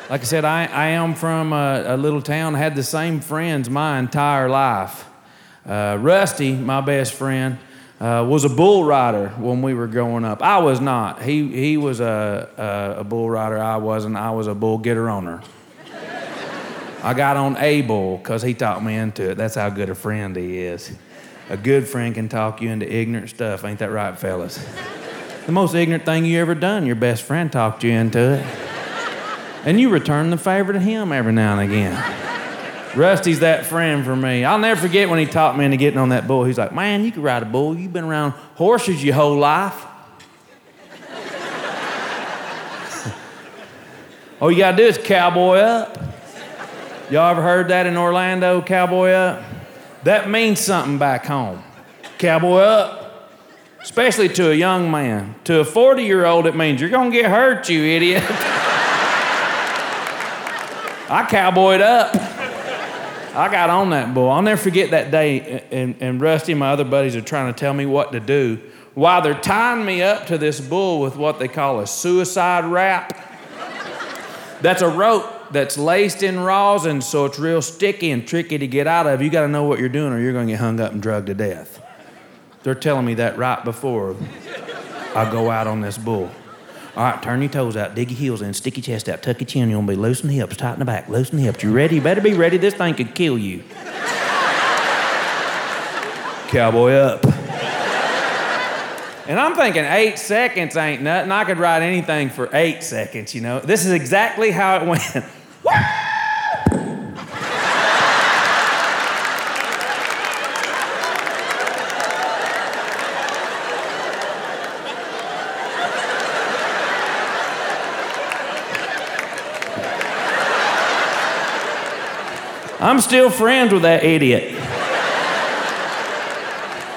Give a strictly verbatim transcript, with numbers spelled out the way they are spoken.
Like I said, I, I am from a, a little town. I had the same friends my entire life. Uh, Rusty, my best friend, uh, was a bull rider when we were growing up. I was not. He he was a, a, a bull rider. I wasn't. I was a bull getter owner. I got on a bull because he talked me into it. That's how good a friend he is. A good friend can talk you into ignorant stuff. Ain't that right, fellas? The most ignorant thing you ever done, your best friend talked you into it. And you return the favor to him every now and again. Rusty's that friend for me. I'll never forget when he talked me into getting on that bull. He's like, man, you can ride a bull. You've been around horses your whole life. All you gotta do is cowboy up. Y'all ever heard that in Orlando, cowboy up? That means something back home. Cowboy up. Especially to a young man. To a forty-year-old, it means you're gonna get hurt, you idiot. I cowboyed up. I got on that bull. I'll never forget that day, and, and Rusty and my other buddies are trying to tell me what to do while they're tying me up to this bull with what they call a suicide wrap. That's a rope that's laced in rosin, so it's real sticky and tricky to get out of. You got to know what you're doing or you're going to get hung up and drugged to death. They're telling me that right before I go out on this bull. All right, turn your toes out, dig your heels in, stick your chest out, tuck your chin. You're going to be loosen the hips, tighten the back, loosen the hips. You ready? You better be ready. This thing could kill you. Cowboy up. And I'm thinking eight seconds ain't nothing. I could ride anything for eight seconds, you know. This is exactly how it went. I'm still friends with that idiot.